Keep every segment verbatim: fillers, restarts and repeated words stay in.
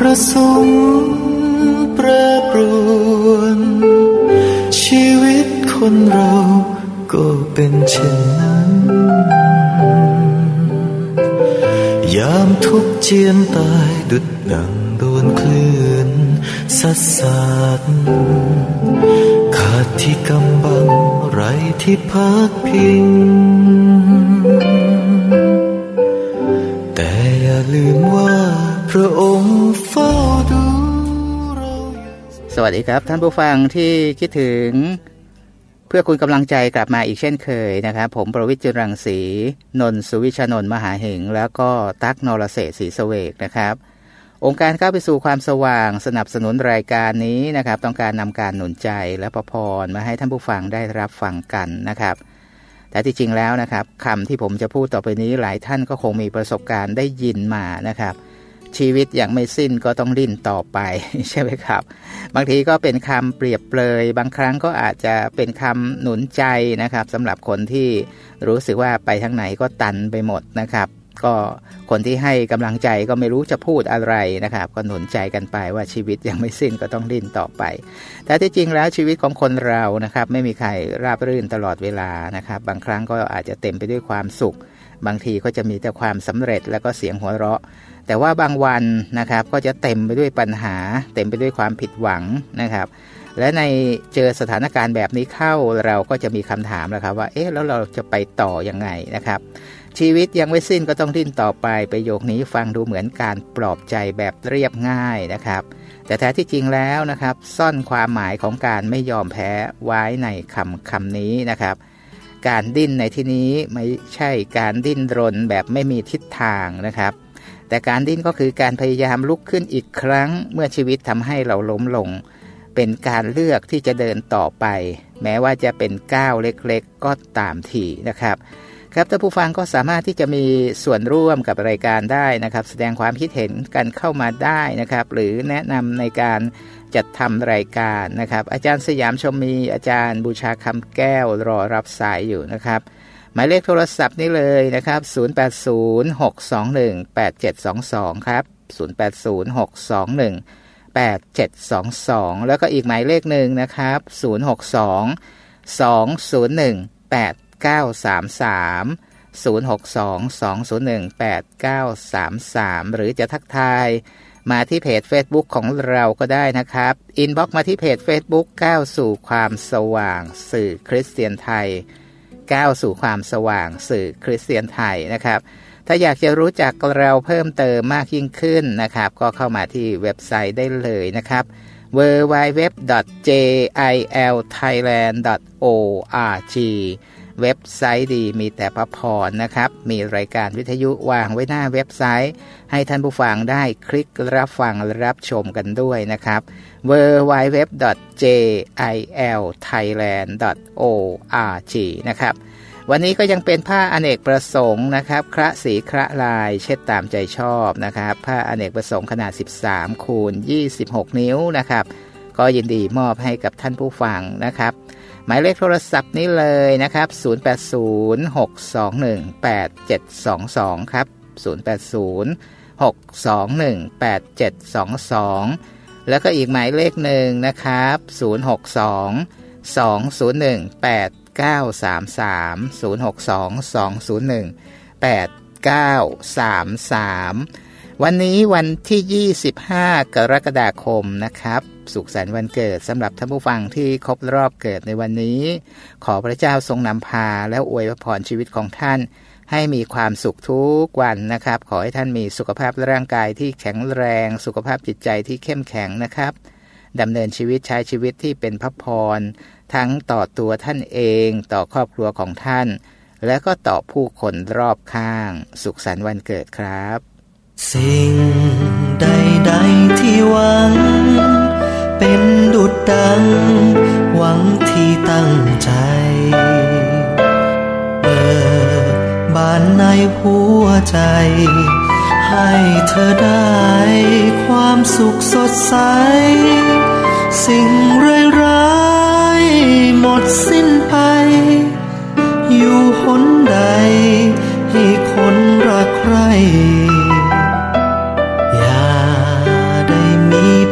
ประสงค์แปรปรวนชีวิตคนเราก็เป็นเช่นนั้นยามทุกข์เจียนตายดุจดังโดนคลื่นซัดสาดขาดที่กำบังไร้ที่พักพิงแต่อย่าลืมว่าพระองค์เฝ้าดูเราสวัสดีครับท่านผู้ฟังที่คิดถึงเพื่อคุณกำลังใจกลับมาอีกเช่นเคยนะครับผมประวิตร จุรังสีนนท์ สุวิชานนท์มหาเหงแล้วก็ตั๊ก นรเศรษฐ์ ศรีเสวกนะครับองค์การก้าวไปสู่ความสว่างสนับสนุนรายการนี้นะครับต้องการนำการหนุนใจและประพรมาให้ท่านผู้ฟังได้รับฟังกันนะครับแต่ที่จริงแล้วนะครับคำที่ผมจะพูดต่อไปนี้หลายท่านก็คงมีประสบการณ์ได้ยินมานะครับชีวิตยังไม่สิ้นก็ต้องดิ้นต่อไปใช่ไหมครับบางทีก็เป็นคำเปรียบเปรยบางครั้งก็อาจจะเป็นคำหนุนใจนะครับสำหรับคนที่รู้สึกว่าไปทางไหนก็ตันไปหมดนะครับก็คนที่ให้กำลังใจก็ไม่รู้จะพูดอะไรนะครับก็หนุนใจกันไปว่าชีวิตยังไม่สิ้นก็ต้องดิ้นต่อไปแต่ที่จริงแล้วชีวิตของคนเรานะครับไม่มีใครราบรื่นตลอดเวลานะครับบางครั้งก็อาจจะเต็มไปด้วยความสุขบางทีก็จะมีแต่ความสำเร็จแล้วก็เสียงหัวเราะแต่ว่าบางวันนะครับก็จะเต็มไปด้วยปัญหาเต็มไปด้วยความผิดหวังนะครับและในเจอสถานการณ์แบบนี้เข้าเราก็จะมีคำถามแล้วครับว่าเอ๊ะแล้วเราจะไปต่อยังไงนะครับชีวิตยังไม่สิ้นก็ต้องดิ้นต่อไปประโยคนี้ฟังดูเหมือนการปลอบใจแบบเรียบง่ายนะครับแต่แท้ที่จริงแล้วนะครับซ่อนความหมายของการไม่ยอมแพ้ไว้ในคำคำนี้นะครับการดิ้นในที่นี้ไม่ใช่การดิ้นรนแบบไม่มีทิศทางนะครับแต่การดิ้นก็คือการพยายามลุกขึ้นอีกครั้งเมื่อชีวิตทำให้เราล้มลงเป็นการเลือกที่จะเดินต่อไปแม้ว่าจะเป็นก้าวเล็กๆก็ตามทีนะครับครับท่านผู้ฟังก็สามารถที่จะมีส่วนร่วมกับรายการได้นะครับแสดงความคิดเห็นกันเข้ามาได้นะครับหรือแนะนำในการจัดทำรายการนะครับอาจารย์สยามชมมีอาจารย์บูชาคำแก้วรอรับสายอยู่นะครับหมายเลขโทรศัพท์นี้เลยนะครับศูนย์ แปด ศูนย์ หก สอง หนึ่ง แปด เจ็ด สอง สองครับศูนย์ แปด ศูนย์ หก สอง หนึ่ง แปด เจ็ด สอง สองแล้วก็อีกหมายเลขหนึ่งนะครับศูนย์ หก สอง สอง ศูนย์ หนึ่ง แปด เก้า สาม สามศูนย์ หก สอง สอง ศูนย์ หนึ่ง แปด เก้า สาม สามหรือจะทักทายมาที่เพจ Facebook ของเราก็ได้นะครับอินบ็อกซ์มาที่เพจ Facebook ก้าวสู่ความสว่างสื่อคริสเตียนไทยก้าวสู่ความสว่างสื่อคริสเตียนไทยนะครับถ้าอยากจะรู้จักเราเพิ่มเติมมากยิ่งขึ้นนะครับก็เข้ามาที่เว็บไซต์ได้เลยนะครับ ดับเบิลยู ดับเบิลยู ดับเบิลยู ดอท เจ ไอ แอล ไทยแลนด์ ดอท โอ อาร์ จี เว็บไซต์ดีมีแต่พระพรนะครับมีรายการวิทยุวางไว้หน้าเว็บไซต์ให้ท่านผู้ฟังได้คลิกรับฟังรับชมกันด้วยนะครับ ดับเบิลยู ดับเบิลยู ดับเบิลยู ดอท เจ ไอ แอล ไทยแลนด์ ดอท โอ อาร์ จี นะครับวันนี้ก็ยังเป็นผ้าอเนกประสงค์นะครับคระสีคระลายเช็ดตามใจชอบนะครับผ้าอเนกประสงค์ขนาดสิบสามคูณยี่สิบหกนิ้วนะครับก็ยินดีมอบให้กับท่านผู้ฟังนะครับหมายเลขโทรศัพท์นี้เลยนะครับศูนย์ แปด ศูนย์ หก สอง หนึ่ง แปด เจ็ด สอง สองครับศูนย์ แปด ศูนย์ หก สอง หนึ่ง แปด เจ็ด สอง สองแล้วก็อีกหมายเลขหนึ่งนะครับศูนย์ หก สอง สอง ศูนย์ หนึ่ง แปด เก้า สาม สาม ศูนย์ หก สอง สอง ศูนย์ หนึ่ง แปด เก้า สาม สามวันนี้วันที่ยี่สิบห้ากรกฎาคมนะครับสุขสันต์วันเกิดสำหรับท่านผู้ฟังที่ครบรอบเกิดในวันนี้ขอพระเจ้าทรงนำพาและอวยพรชีวิตของท่านให้มีความสุขทุกวันนะครับขอให้ท่านมีสุขภาพร่างกายที่แข็งแรงสุขภาพจิตใจที่เข้มแข็งนะครับดำเนินชีวิตใช้ชีวิตที่เป็นพระพรทั้งต่อตัวท่านเองต่อครอบครัวของท่านและก็ต่อผู้คนรอบข้างสุขสันต์วันเกิดครับสิ่งใดๆที่หวังเป็นดุจดังหวังที่ตั้งใจเปิดบานในหัวใจให้เธอได้ความสุขสดใสสิ่งร้ายๆหมดสิ้นไปอยู่หนใดให้คนรักใคร่อย่าได้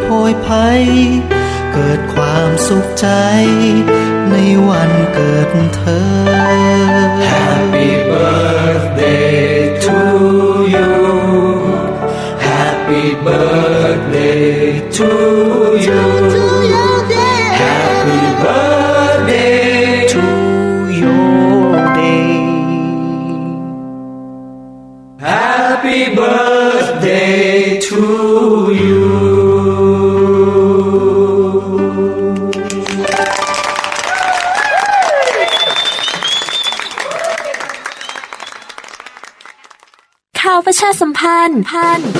ยภัยเกิดความสุขใจในวันเกิดเธอ Happy birthday to you Happy birthday to you Happy birthday to your day Happy birthday to you ข่าวประชาสัมพันธ์พัน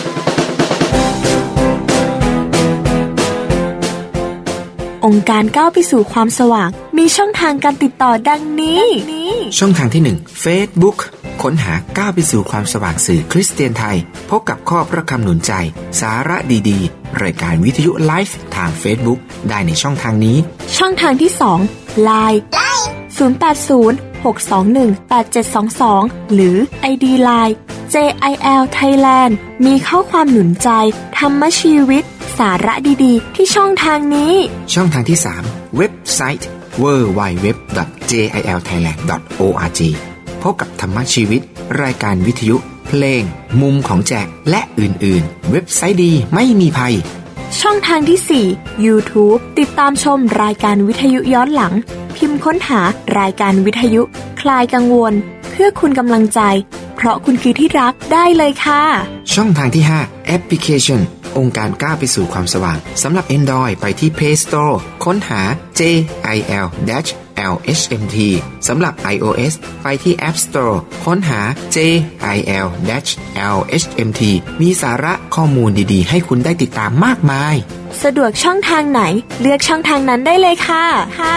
องค์การก้าวไปสู่ความสว่างมีช่องทางการติดต่อดังนี้ช่องทางที่หนึ่ง Facebook ค้นหาก้าวไปสู่ความสว่างสื่อคริสเตียนไทยพบกับข้อพระคำหนุนใจสาระดีๆรายการวิทยุไลฟ์ทาง Facebook ได้ในช่องทางนี้ช่องทางที่สอง ไลน์ ศูนย์ แปด ศูนย์ หก สอง หนึ่ง แปด เจ็ด สอง สอง หรือ ไอ ดี ไลน์ เจ ไอ แอล Thailand มีข้อความหนุนใจธรรมชีวิตสาระดีๆที่ช่องทางนี้ช่องทางที่สามเว็บไซต์ ดับเบิลยู ดับเบิลยู ดับเบิลยู ดอท เจ ไอ แอล ไทยแลนด์ ดอท โอ อาร์ จี พบกับธรรมชีวิตรายการวิทยุเพลงมุมของแจกและอื่นๆเว็บไซต์ดีไม่มีภัยช่องทางที่สี่ YouTube ติดตามชมรายการวิทยุย้อนหลังพิมพ์ค้นหารายการวิทยุคลายกังวลเพื่อคุณกำลังใจเพราะคุณคือที่รักได้เลยค่ะช่องทางที่ห้าแอปพลิเคชันองค์การก้าวไปสู่ความสว่างสำหรับ Android ไปที่ Play Store ค้นหา เจ ไอ แอล แอล เอช เอ็ม ที สำหรับ iOS ไปที่ App Store ค้นหา เจ ไอ แอล แอล เอช เอ็ม ที มีสาระข้อมูลดีๆให้คุณได้ติดตามมากมายสะดวกช่องทางไหนเลือกช่องทางนั้นได้เลยค่ะค่ะ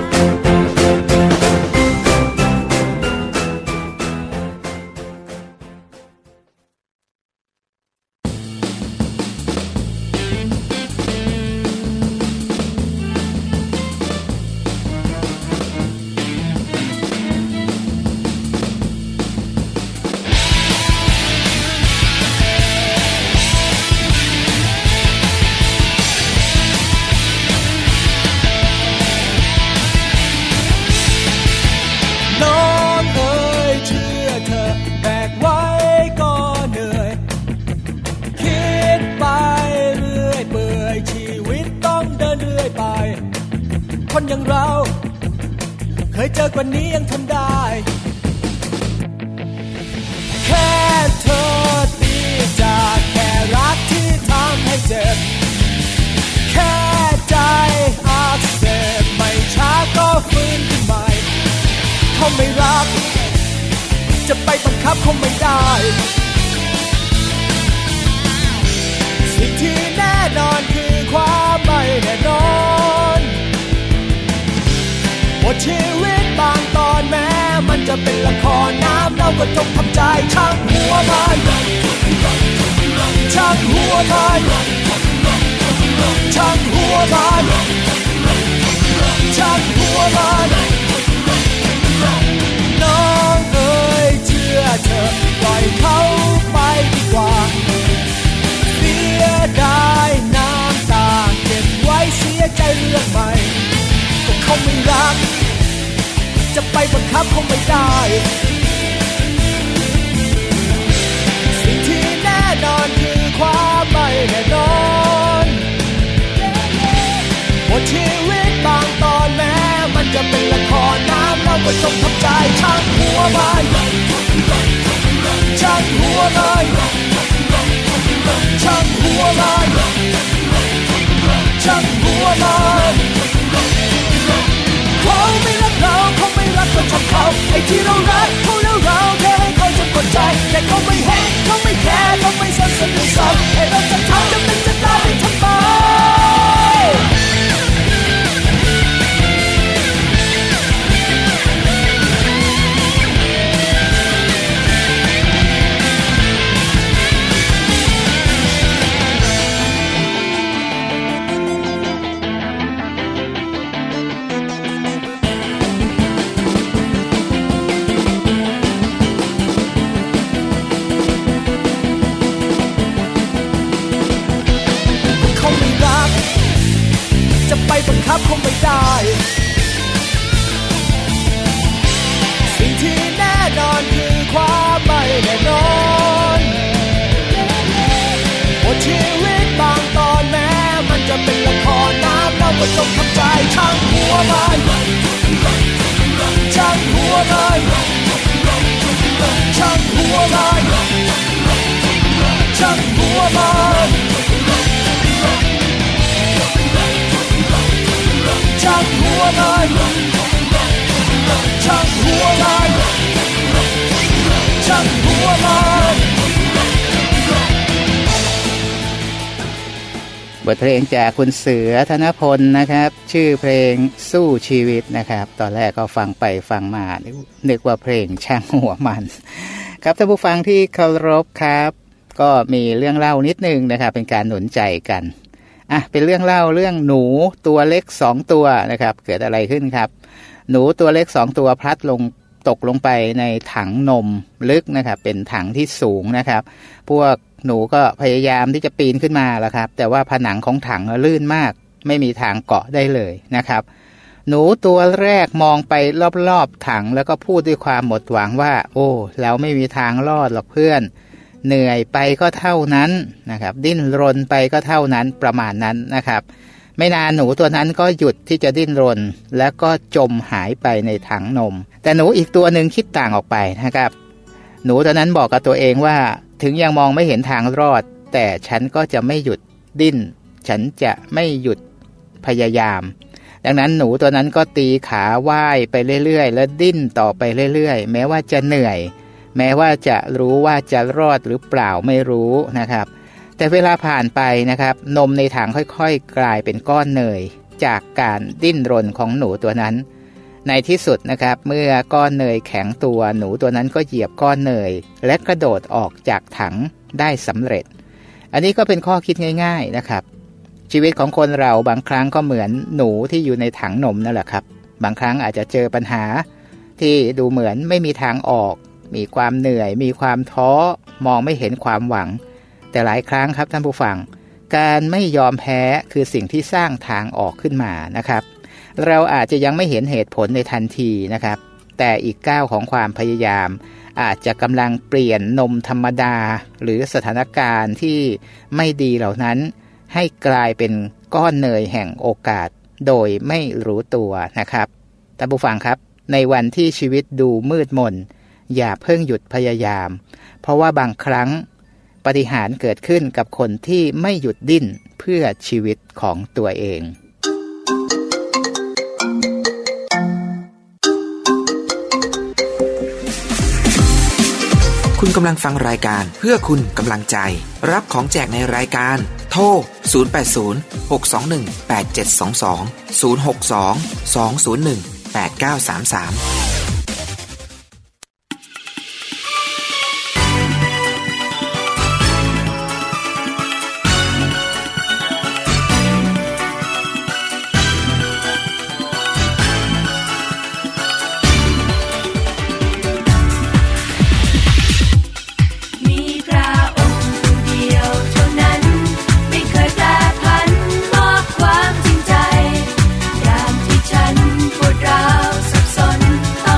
คนอย่างเราเคยเจอกว่านี้ยังทนได้แค่เธอตีจากแค่รักที่ทำให้เจ็บแค่ใจอักเสบไม่ช้าก็ฟื้นขึ้นใหม่เขาไม่รักจะไปบังคับเขาไม่ได้สิ่งที่แน่นอนคือความไม่แน่นอนบทชีวิตบางตอนแม้มันจะเป็นละครน้ำเราก็จงทำใจช่างหัวมันช่างหัวมันช่างหัวมันช่างหัวมันน้องเอ๋ยเชื่อเธอปล่อยเขาไปดีกว่าเสียดายน้ำตาเก็บไว้เสียใจเรื่องใหม่ก็เขาไม่รักจะไปบังคับเขาไม่ได้สิ่งที่แน่นอนคือความไม่แน่นอนบทชีวิตบางตอนแม้มันจะเป็นละครน้ำเราก็จงทำใจช่างหัวมันช่างหัวมันช่างหัวมันช่างหัวมันเขาไม่รักเราเขาไม่รักก็ช่างเขาไอ้ที่เรารักเขาแล้วเราแค่ให้เขาจนหมดใจแต่เขาไม่เห็นเขาไม่แคร์เขาไม่สนใจด้วยซ้ำไอ้เราจะทำจะเป็นจะไปบังคับคงไม่ได้สิ่งที่แน่นอนคือความไม่แน่นอนบทชีวิตบางตอนแม้มันจะเป็นละครน้ำเราก็จงทำใจช่างหัวมันช่างหัวมันช่างหัวมันช่างหัวมันช่างหัวมันช่างหัวมันช่างหัวมันบทเพลงจากคุณเสือธนพลนะครับชื่อเพลงสู้ชีวิตนะครับตอนแรกก็ฟังไปฟังมานึกว่าเพลงช่างหัวมันครับท่านผู้ฟังที่เคารพครับก็มีเรื่องเล่านิดนึงนะครับเป็นการหนุนใจกันอ่ะเป็นเรื่องเล่าเรื่องหนูตัวเล็กสองตัวนะครับเกิดอะไรขึ้นครับหนูตัวเล็กสองตัวพลัดลงตกลงไปในถังนมลึกนะครับเป็นถังที่สูงนะครับพวกหนูก็พยายามที่จะปีนขึ้นมาแล้วครับแต่ว่าผนังของถังลื่นมากไม่มีทางเกาะได้เลยนะครับหนูตัวแรกมองไปรอบๆถังแล้วก็พูดด้วยความหมดหวังว่าโอ้แล้วไม่มีทางรอดหรอกเพื่อนเหนื่อยไปก็เท่านั้นนะครับดิ้นรนไปก็เท่านั้นประมาณนั้นนะครับไม่นานหนูตัวนั้นก็หยุดที่จะดิ้นรนแล้วก็จมหายไปในถังนมแต่หนูอีกตัวหนึ่งคิดต่างออกไปนะครับหนูตัวนั้นบอกกับตัวเองว่าถึงยังมองไม่เห็นทางรอดแต่ฉันก็จะไม่หยุดดิ้นฉันจะไม่หยุดพยายามดังนั้นหนูตัวนั้นก็ตีขาว่ายไปเรื่อยๆและดิ้นต่อไปเรื่อยๆแม้ว่าจะเหนื่อยแม้ว่าจะรู้ว่าจะรอดหรือเปล่าไม่รู้นะครับแต่เวลาผ่านไปนะครับนมในถังค่อยๆกลายเป็นก้อนเนยจากการดิ้นรนของหนูตัวนั้นในที่สุดนะครับเมื่อก้อนเนยแข็งตัวหนูตัวนั้นก็เหยียบก้อนเนยและกระโดดออกจากถังได้สำเร็จอันนี้ก็เป็นข้อคิดง่ายๆนะครับชีวิตของคนเราบางครั้งก็เหมือนหนูที่อยู่ในถังนมนั่นแหละครับบางครั้งอาจจะเจอปัญหาที่ดูเหมือนไม่มีทางออกมีความเหนื่อยมีความท้อมองไม่เห็นความหวังแต่หลายครั้งครับท่านผู้ฟังการไม่ยอมแพ้คือสิ่งที่สร้างทางออกขึ้นมานะครับเราอาจจะยังไม่เห็นเหตุผลในทันทีนะครับแต่อีกก้าวของความพยายามอาจจะกำลังเปลี่ยนนมธรรมดาหรือสถานการณ์ที่ไม่ดีเหล่านั้นให้กลายเป็นก้อนเนยแห่งโอกาสโดยไม่รู้ตัวนะครับท่านผู้ฟังครับในวันที่ชีวิตดูมืดมนอย่าเพิ่งหยุดพยายามเพราะว่าบางครั้งปาฏิหาริย์เกิดขึ้นกับคนที่ไม่หยุดดิ้นเพื่อชีวิตของตัวเองคุณกำลังฟังรายการเพื่อคุณกำลังใจรับของแจกในรายการโทรศูนย์ แปด ศูนย์ หก สอง หนึ่ง แปด เจ็ด สอง สอง ศูนย์ หก สอง สอง ศูนย์ หนึ่ง แปด เก้า สาม สามความจริงใจยามที่ฉันปวดร้าวสับสน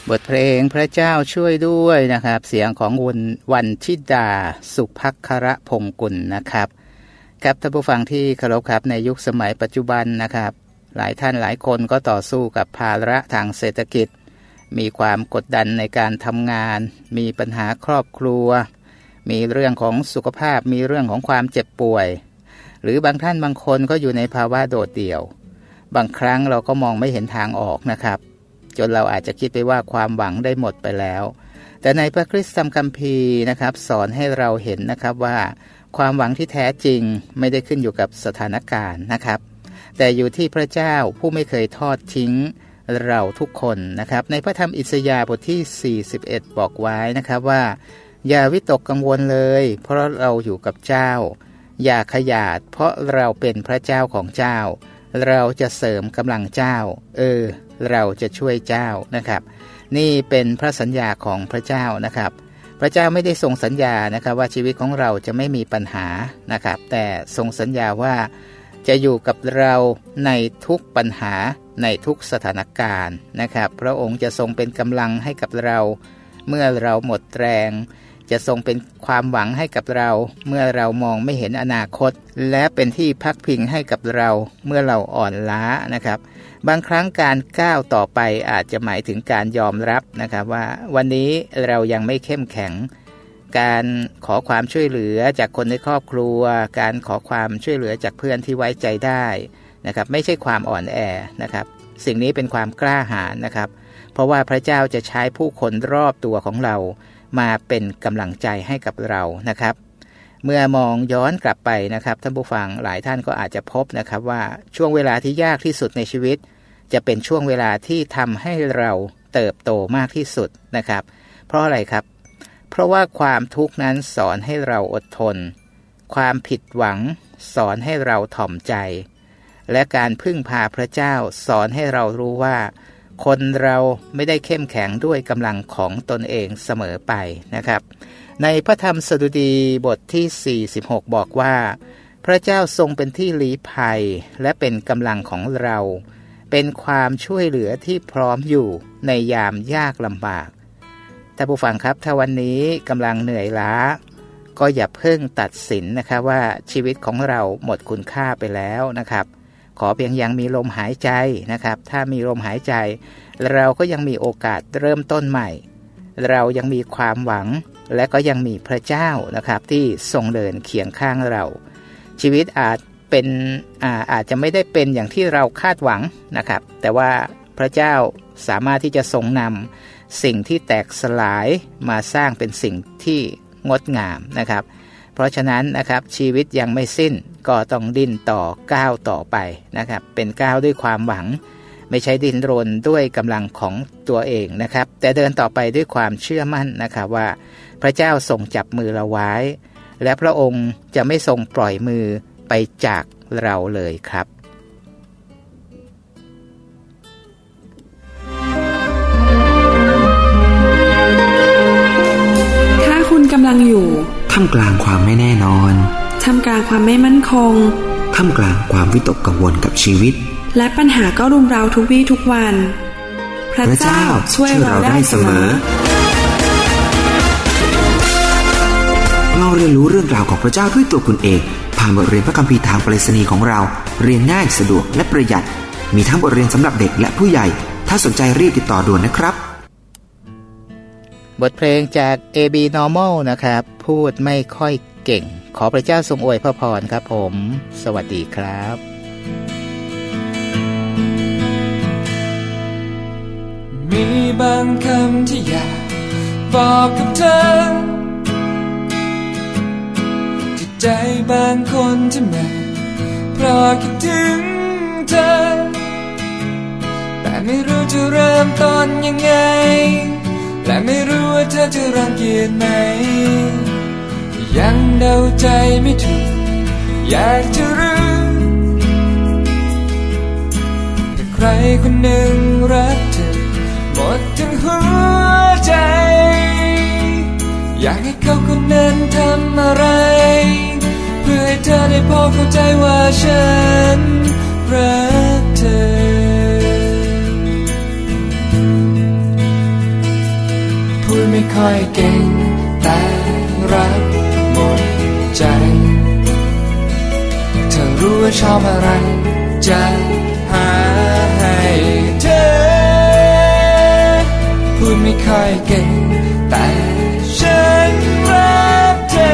บทเพลงพระเจ้าช่วยด้วยนะครับเสียงของวันวันชิดาสุภัคระพงกุลนะครับครับท่านผู้ฟังที่เคารพครับในยุคสมัยปัจจุบันนะครับหลายท่านหลายคนก็ต่อสู้กับภาระทางเศรษฐกิจมีความกดดันในการทำงานมีปัญหาครอบครัวมีเรื่องของสุขภาพมีเรื่องของความเจ็บป่วยหรือบางท่านบางคนก็อยู่ในภาวะโดดเดี่ยวบางครั้งเราก็มองไม่เห็นทางออกนะครับจนเราอาจจะคิดไปว่าความหวังได้หมดไปแล้วแต่ในพระคริสตธรรมคัมภีร์นะครับสอนให้เราเห็นนะครับว่าความหวังที่แท้จริงไม่ได้ขึ้นอยู่กับสถานการณ์นะครับแต่อยู่ที่พระเจ้าผู้ไม่เคยทอดทิ้งเราทุกคนนะครับในพระธรรมอิสยาห์บทที่สี่สิบเอ็ดบอกไว้นะครับว่าอย่าวิตกกังวลเลยเพราะเราอยู่กับเจ้าอย่าขยาดเพราะเราเป็นพระเจ้าของเจ้าเราจะเสริมกำลังเจ้าเออเราจะช่วยเจ้านะครับนี่เป็นพระสัญญาของพระเจ้านะครับพระเจ้าไม่ได้ทรงสัญญานะครับว่าชีวิตของเราจะไม่มีปัญหานะครับแต่ทรงสัญญาว่าจะอยู่กับเราในทุกปัญหาในทุกสถานการณ์นะครับพระองค์จะทรงเป็นกำลังให้กับเราเมื่อเราหมดแรงจะทรงเป็นความหวังให้กับเราเมื่อเรามองไม่เห็นอนาคตและเป็นที่พักพิงให้กับเราเมื่อเราอ่อนล้านะครับบางครั้งการก้าวต่อไปอาจจะหมายถึงการยอมรับนะครับว่าวันนี้เรายังไม่เข้มแข็งการขอความช่วยเหลือจากคนในครอบครัวการขอความช่วยเหลือจากเพื่อนที่ไว้ใจได้นะครับไม่ใช่ความอ่อนแอนะครับสิ่งนี้เป็นความกล้าหาญนะครับเพราะว่าพระเจ้าจะใช้ผู้คนรอบตัวของเรามาเป็นกำลังใจให้กับเรานะครับเมื่อมองย้อนกลับไปนะครับท่านผู้ฟังหลายท่านก็อาจจะพบนะครับว่าช่วงเวลาที่ยากที่สุดในชีวิตจะเป็นช่วงเวลาที่ทำให้เราเติบโตมากที่สุดนะครับเพราะอะไรครับเพราะว่าความทุกข์นั้นสอนให้เราอดทนความผิดหวังสอนให้เราถ่อมใจและการพึ่งพาพระเจ้าสอนให้เรารู้ว่าคนเราไม่ได้เข้มแข็งด้วยกำลังของตนเองเสมอไปนะครับในพระธรรมสดุดีบทที่สี่สิบหกบอกว่าพระเจ้าทรงเป็นที่ลี้ภัยและเป็นกำลังของเราเป็นความช่วยเหลือที่พร้อมอยู่ในยามยากลำบากท่านผู้ฟังครับถ้าวันนี้กำลังเหนื่อยล้าก็อย่าเพิ่งตัดสินนะครับว่าชีวิตของเราหมดคุณค่าไปแล้วนะครับขอเพียงยังมีลมหายใจนะครับถ้ามีลมหายใจเราก็ยังมีโอกาสเริ่มต้นใหม่เรายังมีความหวังและก็ยังมีพระเจ้านะครับที่ทรงเดินเคียงข้างเราชีวิตอาจเป็นอาอาจจะไม่ได้เป็นอย่างที่เราคาดหวังนะครับแต่ว่าพระเจ้าสามารถที่จะทรงนำสิ่งที่แตกสลายมาสร้างเป็นสิ่งที่งดงามนะครับเพราะฉะนั้นนะครับชีวิตยังไม่สิ้นก็ต้องดิ้นต่อก้าวต่อไปนะครับเป็นก้าวด้วยความหวังไม่ใช่ดิ้นรนด้วยกำลังของตัวเองนะครับแต่เดินต่อไปด้วยความเชื่อมั่นนะครับว่าพระเจ้าทรงจับมือเราไว้และพระองค์จะไม่ทรงปล่อยมือไปจากเราเลยครับถ้าคุณกำลังอยู่ท่ามกลางความไม่แน่นอนท่ามกลางความไม่มั่นคงท่ามกลางความวิตกกังวลกับชีวิตและปัญหาก็รุมเร้าทุกวี่ทุกวันพระเจ้าช่วยเราได้เสมอเราเรียนรู้เรื่องราวของพระเจ้าด้วยตัวคุณเองผ่านบทเรียนพระคัมภีร์ทางไปรษณีย์ของเราเรียนง่ายสะดวกและประหยัดมีทั้งบทเรียนสำหรับเด็กและผู้ใหญ่ถ้าสนใจรีบติดต่อด่วนนะครับบทเพลงจาก เอ บี Normal นะครับพูดไม่ค่อยเก่งขอพระเจ้าทรงอวยพระพรครับผมสวัสดีครับมีบางคำที่อยากบอกกับเธอที่ใจบางคนที่ไม่เพราะคิดถึงเธอแต่ไม่รู้จะเริ่มต้นยังไงและไม่รู้ว่าเธอจะรังเกียจไหมยังเดาใจไม่ถูกอยากจะรู้แต่ใครคนหนึ่งรักเธอหมดทั้งหัวใจอยากให้เขาคนนั้นทำอะไรเพื่อให้เธอได้พอเข้าใจว่าฉันรักเธอค่อยเก่งแต่รักหมดใจเธอรู้ว่าชอบอะไรจะหาให้เธอพูดไม่ค่อยเก่งแต่ฉันรักเธอ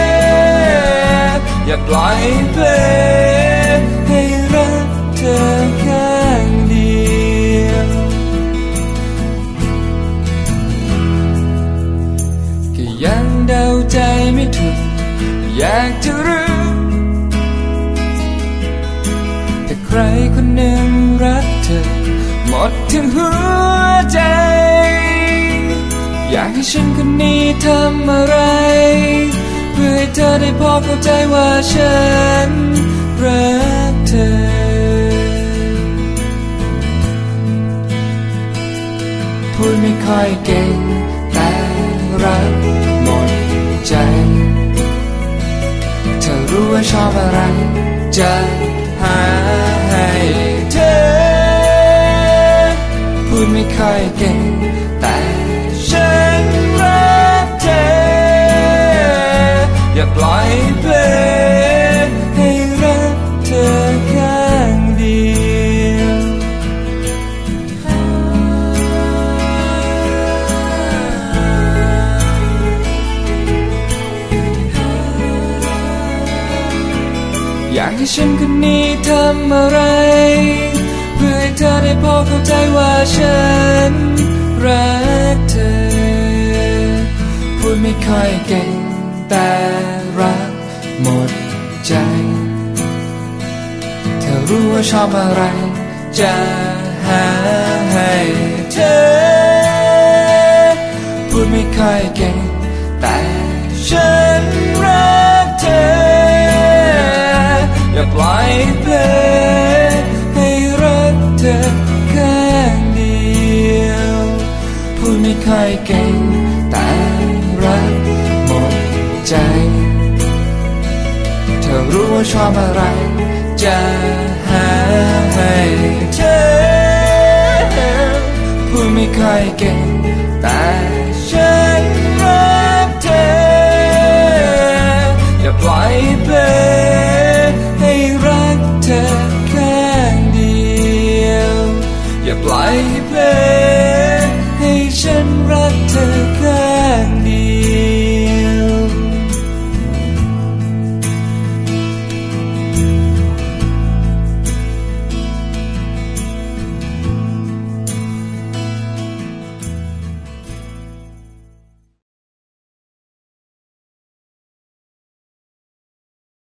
อย่าปล่อยเพลงให้รักเธอข้างเดียวก็ยังเดาใจไม่ถูกอยากจะรู้แต่ใครคนหนึ่งรักเธอหมดทั้งหัวใจอยากให้ฉันคนนี้ทำอะไรเพื่อให้เธอได้พอเข้าใจว่าฉันรักเธอพูดไม่ค่อยเก่งแต่รักหมดใจเธอรู้ว่าชอบอะไรจะหาให้เธอพูดไม่ค่อยเก่งแต่ฉันรักเธออย่าปล่อยเพลงให้รักเธอข้างเดียวอยากให้ฉันคนนี้ทำอะไรเพื่อให้เธอได้พอเข้าใจว่าฉันรักเธอพูดไม่ค่อยเก่งแต่รักหมดใจเธอรู้ว่าชอบอะไรจะหาให้เธอพูดไม่ค่อยเก่งแต่ฉันรักเธออย่าปล่อยเพลงให้รักเธอข้างเดียวพูดไม่ค่อยเก่งแต่รักหมดใจเธอรู้ว่าชอบอะไรจะหาให้เธอพูดไม่ค่อยเก่งแต่ฉันรักเธออย่าปล่อยเพลงให้รักเธอข้างเดียวอย่าปล่อยเพลงให้ฉันรักเธอข้างเดี